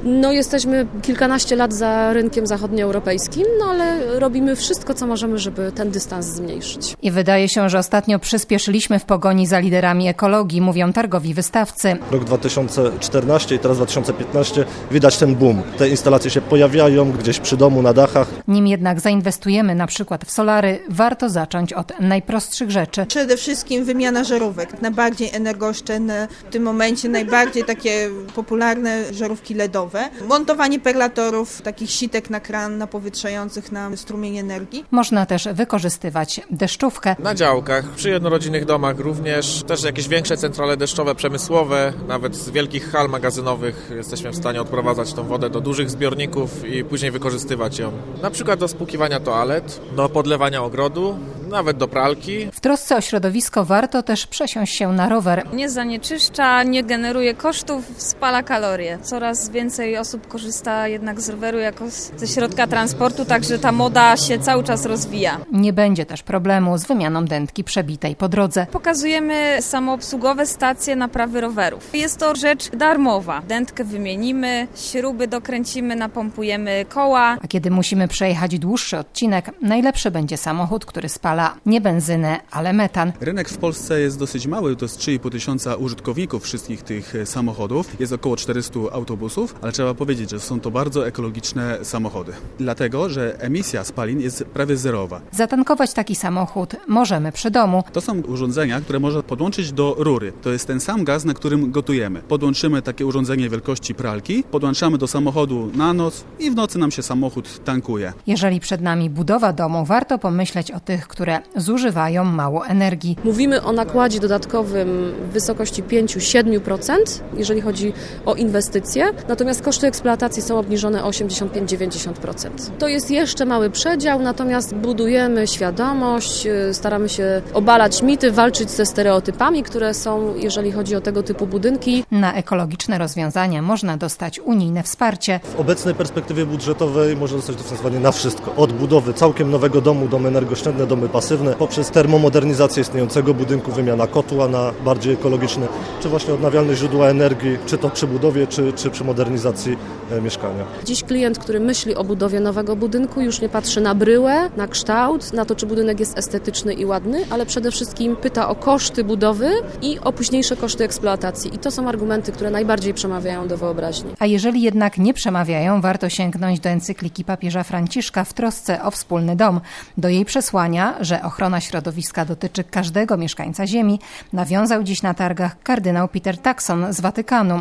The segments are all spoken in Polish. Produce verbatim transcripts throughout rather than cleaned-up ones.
No jesteśmy kilkanaście lat za rynkiem zachodnioeuropejskim, no ale robimy wszystko, co możemy, żeby ten dystans zmniejszyć. I wydaje się, że ostatnio przyspieszyliśmy w pogoni za liderami ekologii, mówią targowi wystawcy. Rok dwa tysiące czternasty i teraz dwa tysiące piętnasty widać ten boom. Te instalacje się pojawiają gdzieś przy domu, na dachach. Nim jednak zainwestujemy na przykład w solary, warto zacząć od najprostszych rzeczy. Przede wszystkim wymiana żarówek. Najbardziej energooszczędne, w tym momencie najbardziej takie popularne żarówki ledowe. Montowanie perlatorów, takich sitek na kran napowietrzających nam strumień energii. Można też wykorzystywać deszczówkę. Na działkach, przy jednorodzinnych domach również, też jakieś większe centrale deszczowe, przemysłowe, nawet z wielkich hal magazynowych jesteśmy w stanie odprowadzać tą wodę do dużych zbiorników i później wykorzystywać ją. Na przykład do spłukiwania toalet, do podlewania ogrodu, nawet do pralki. W trosce o środowisko warto też przesiąść się na rower. Nie zanieczyszcza, nie generuje kosztów, spala kalorie. Coraz więcej osób korzysta jednak z roweru jako ze środka transportu, także ta moda się cały czas rozwija. Nie będzie też problemu z wymianą dętki przebitej po drodze. Pokazujemy samoobsługowe stacje naprawy rowerów. Jest to rzecz darmowa. Dętkę wymienimy, śruby dokręcimy, napompujemy koła. A kiedy musimy przejechać dłuższy odcinek, najlepszy będzie samochód, który spala nie benzynę, ale metan. Rynek w Polsce jest dosyć mały, to jest trzy i pół tysiąca użytkowników wszystkich tych samochodów. Jest około czterysta autobusów, ale trzeba powiedzieć, że są to bardzo ekologiczne samochody. Dlatego, że emisja spalin jest prawie zerowa. Zatankować taki samochód możemy przy domu. To są urządzenia, które można podłączyć do rury. To jest ten sam gaz, na którym gotujemy. Podłączymy takie urządzenie wielkości pralki, podłączamy do samochodu na noc i w nocy nam się samochód tankuje. Jeżeli przed nami budowa domu, warto pomyśleć o tych, które zużywają mało energii. Mówimy o nakładzie dodatkowym w wysokości pięć do siedmiu procent, jeżeli chodzi o inwestycje, natomiast koszty eksploatacji są obniżone o osiemdziesiąt pięć do dziewięćdziesięciu procent. To jest jeszcze mały przedział, natomiast budujemy świadomość, staramy się obalać mity, walczyć ze stereotypami, które są, jeżeli chodzi o tego typu budynki. Na ekologiczne rozwiązania można dostać unijne wsparcie. W obecnej perspektywie budżetowej można dostać dofinansowanie na wszystko. Od budowy całkiem nowego domu, domy energooszczędne, domy pasywne, poprzez termomodernizację istniejącego budynku, wymiana kotła na bardziej ekologiczny, czy właśnie odnawialne źródła energii, czy to przy budowie, czy, czy przy modernizacji e, mieszkania. Dziś klient, który myśli o budowie nowego budynku, już nie patrzy na bryłę, na kształt, na to, czy budynek jest estetyczny i ładny, ale przede wszystkim pyta o koszty budowy i o późniejsze koszty eksploatacji. I to są argumenty, które najbardziej przemawiają do wyobraźni. A jeżeli jednak nie przemawiają, warto sięgnąć do encykliki papieża Franciszka w trosce o wspólny dom. Do jej przesłania, że ochrona środowiska dotyczy każdego mieszkańca Ziemi, nawiązał dziś na targach kardynał Peter Turkson z Watykanu.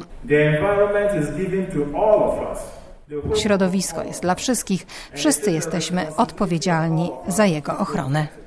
Środowisko jest dla wszystkich, wszyscy jesteśmy odpowiedzialni za jego ochronę.